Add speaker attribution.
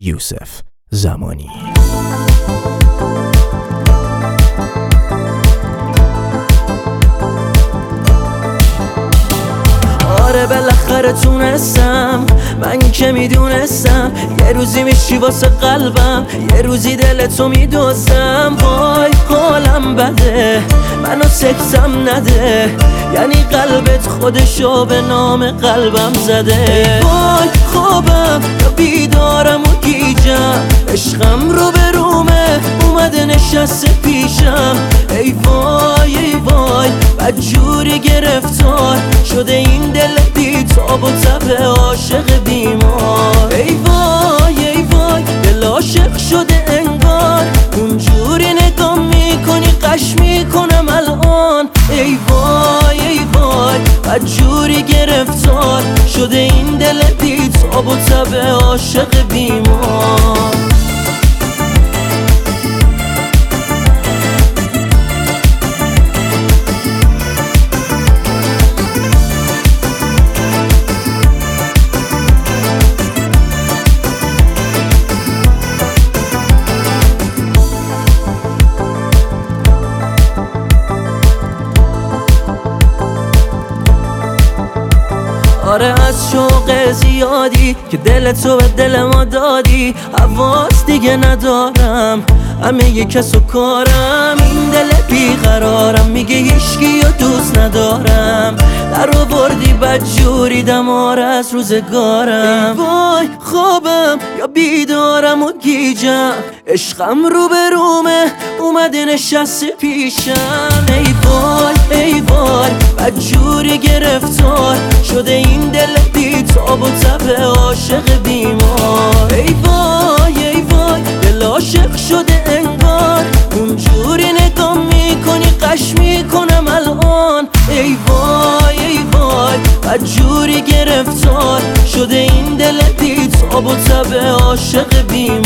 Speaker 1: یوسف زمانی.
Speaker 2: آره بالاخره تونستم، من که میدونستم یه روزی میشی واسه قلبم، یه روزی دلتو میدوزم. وای حالم بده، منو سکتم نده، یعنی قلبت خودشو به نام قلبم زده. وای خوابم یا بیدارم و گیجم، عشقم رو به رومه اومده نشسته پیشم. ای وای ای وای بدجوری گرفتار شده این دل بی تاب و تب عاشق بیمار. ای وای ای وای دل عاشق شده انگار، اونجوری نگاه میکنی قش میکنم الان. ای وای ای وای بدجوری گرفتار شده این دل بی تاب و تب عاشق بیمار. آره از شوق زیادی که دلتو به دل ما دادی، حواس دیگه ندارم، همه یه کس و کارم. این دل بیقرارم میگه هیچکی رو دوست ندارم، در آوردی بدجوری دمار از روزگارم. ای وای خوابم یا بیدارم و گیجم، عشقم رو به رومه اومده نشسته پیشم. ای وای ای وای بدجوری گرفتار شده این دل بی تاب و تب عاشق بیمار. ای وای ای وای دل عاشق شده انگار، اونجوری نگاه میکنی قش میکنم الان. ای وای ای وای بدجوری گرفتار شده این دل بی تاب و تب عاشق بیمار.